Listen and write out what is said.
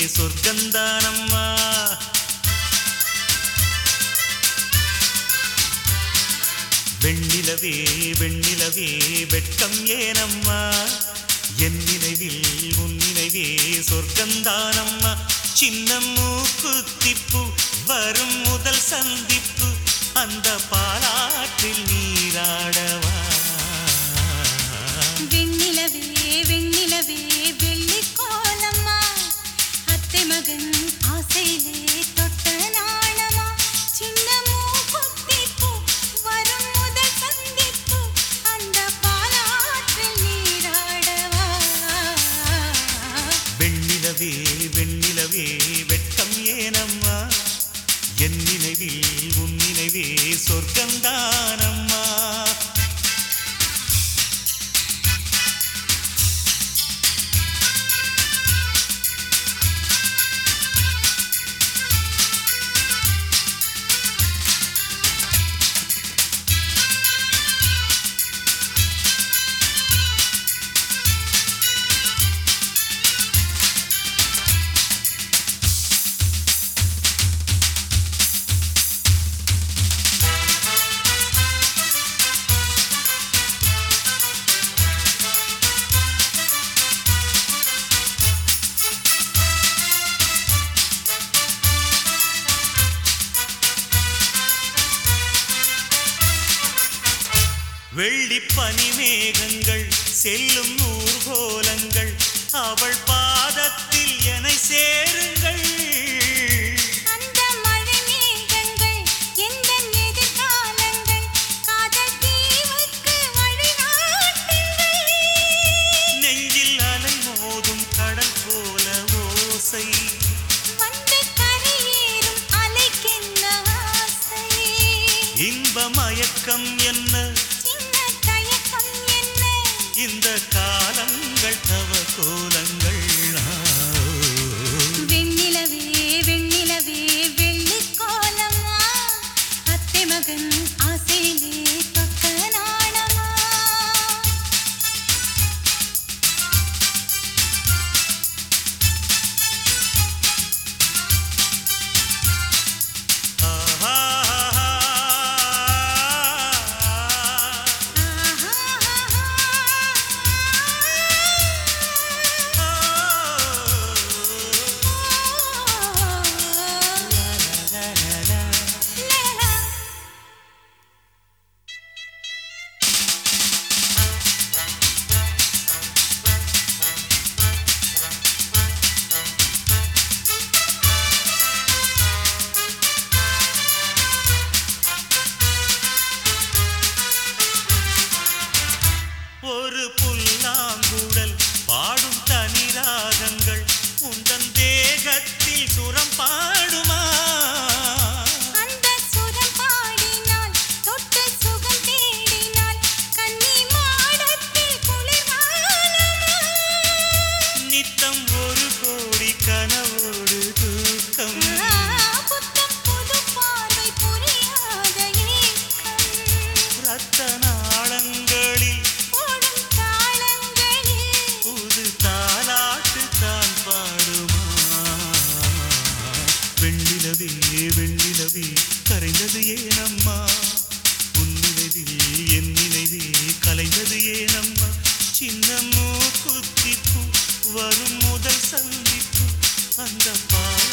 சொர்க்கந்தானம்மா. வெண்ணிலவே வெண்ணிலவே வெட்கம் ஏனம்மா, என் நினைவில் உன் நினைவே சொர்க்கந்தானம்மா. சின்ன மூக்குத்திப்பு வரும் முதல் சந்திப்பு, அந்த பாலாற்றில் நீராடவா. வெண்ணிலவே வெண்ணிலவே வெள்ளி கோலம்மா, அத்தை மகன் ஆசையிலே தொட்ட நாணமா. சின்ன மூக்குத்திப்பு வரும் முதல் சந்திப்பு, அந்த பாலாற்றில் நீராடவா. வெண்ணிலவே வெண்ணிலவே வெட்கம் ஏனம்மா, என் நினைவில் உன் நினைவே சொர்க்கந்தானம்மா. வெள்ளி பனிமேகங்கள் செல்லும் ஊர்கோலங்கள், அவள் பாதத்தில் என்னை சேருங்கள். அந்த மழை மேகங்கள் எந்த எதிர்காலங்கள், காதல் தீவுக்கு வழிகாட்டுங்கள். நெஞ்சில் அலை மோதும் கடல் போல ஓசை, வந்து கரையேறும் அலைக்கென்ன ஆசை. இன்ப மயக்கம் என்ன, சின்ன தயக்கம் என்ன, இந்த காலங்கள் தவ கோலங்கள். வெண்ணிலவே வெண்ணிலவே வெள்ளி கோலம்மா, அத்தை மகன் ஆசையிலே தொட்ட நாணமா. ஒரு புல்லாங்குழல் பாடும் தனி ராகங்கள், உந்தன் தேகத்தில் சுரம் பாடுமா. அந்த சுரம் பாடினால் தொட்டு சுகம் தேடினால், கன்னி மாடத்தில் குளிர்காலமா. நித்தம் ஒரு கோடி கனவோடு தூக்கம், புத்தம் புது பார்வை புரியாத ஏக்கம். ரத்த நாளங்களில் ஓடும் தாளங்களில் புது தாலாட்டு தான் பாடுமா. வெண்ணிலவே வெண்ணிலவே கரைந்தது ஏனம்மா, உன் நினைவில் என் நினைவே கலைந்தது ஏனம்மா. சின்ன மூக்குத்திப்பு வரும் முதல் சந்திப்பு, அந்த பால